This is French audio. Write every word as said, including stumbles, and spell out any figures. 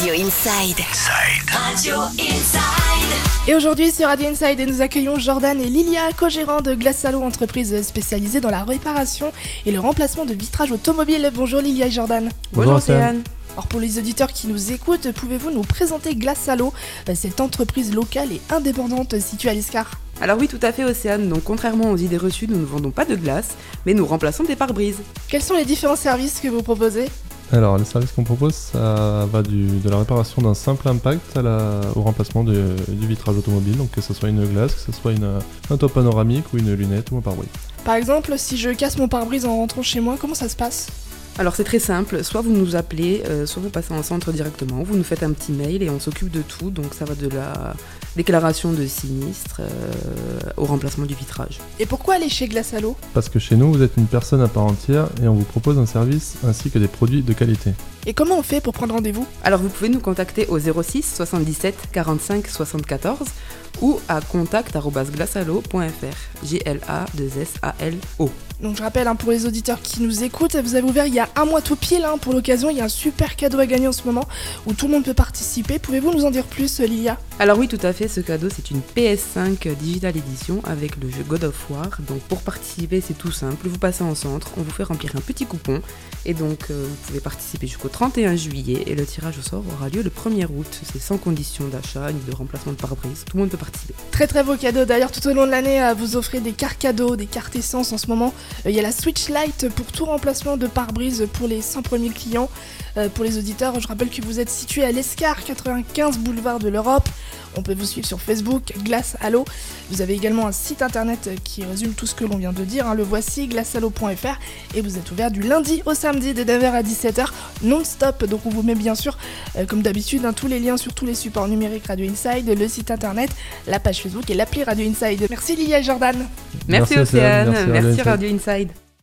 Radio Inside. Inside. Radio Inside. Et aujourd'hui sur Radio Inside, nous accueillons Jordan et Lilia, co-gérants de Glassalo, entreprise spécialisée dans la réparation et le remplacement de vitrages automobiles. Bonjour Lilia et Jordan. Bonjour Océane. Alors pour les auditeurs qui nous écoutent, pouvez-vous nous présenter Glassalo, cette entreprise locale et indépendante située à l'Escar ? Alors oui, tout à fait Océane. Donc contrairement aux idées reçues, nous ne vendons pas de glace, mais nous remplaçons des pare-brises. Quels sont les différents services que vous proposez ? Alors, les services qu'on propose, ça va du, de la réparation d'un simple impact à la, au remplacement de, du vitrage automobile, donc que ce soit une glace, que ce soit une, un toit panoramique ou une lunette ou un pare-brise. Par exemple, si je casse mon pare-brise en rentrant chez moi, comment ça se passe ? Alors c'est très simple, soit vous nous appelez, euh, soit vous passez en centre directement, vous nous faites un petit mail et on s'occupe de tout, donc ça va de la déclaration de sinistre euh, au remplacement du vitrage. Et pourquoi aller chez Glassalo ? Parce que chez nous, vous êtes une personne à part entière et on vous propose un service ainsi que des produits de qualité. Et comment on fait pour prendre rendez-vous ? Alors vous pouvez nous contacter au zéro six soixante-dix-sept quarante-cinq soixante-quatorze ou à contact arobase glassalo point f r, G L A deux S A L O. Donc je rappelle hein, pour les auditeurs qui nous écoutent, vous avez ouvert il y a un mois tout pile hein, pour l'occasion, il y a un super cadeau à gagner en ce moment où tout le monde peut participer. Pouvez-vous nous en dire plus Lilia ? Alors oui tout à fait, ce cadeau c'est une P S cinq Digital Edition avec le jeu God of War. Donc pour participer c'est tout simple, vous passez en centre, on vous fait remplir un petit coupon et donc euh, vous pouvez participer jusqu'au trente et un juillet et le tirage au sort aura lieu le premier août. C'est sans condition d'achat ni de remplacement de pare-brise, tout le monde peut participer. Très très beau cadeau, d'ailleurs tout au long de l'année euh, vous offrez des cartes cadeaux, des cartes essence en ce moment. Il y a la Switch Lite pour tout remplacement de pare-brise pour les cent premiers clients. Euh, pour les auditeurs, je rappelle que vous êtes situé à l'Escar, quatre-vingt-quinze boulevard de l'Europe. On peut vous suivre sur Facebook, Glassalo. Vous avez également un site internet qui résume tout ce que l'on vient de dire. Hein, le voici, glassalo point f r. Et vous êtes ouvert du lundi au samedi de neuf heures à dix-sept heures non-stop. Donc on vous met bien sûr, euh, comme d'habitude, hein, tous les liens sur tous les supports numériques Radio Inside, le site internet, la page Facebook et l'appli Radio Inside. Merci Lilia et Jordan. Merci, Merci Océane, Océane. merci, merci Radio Inside.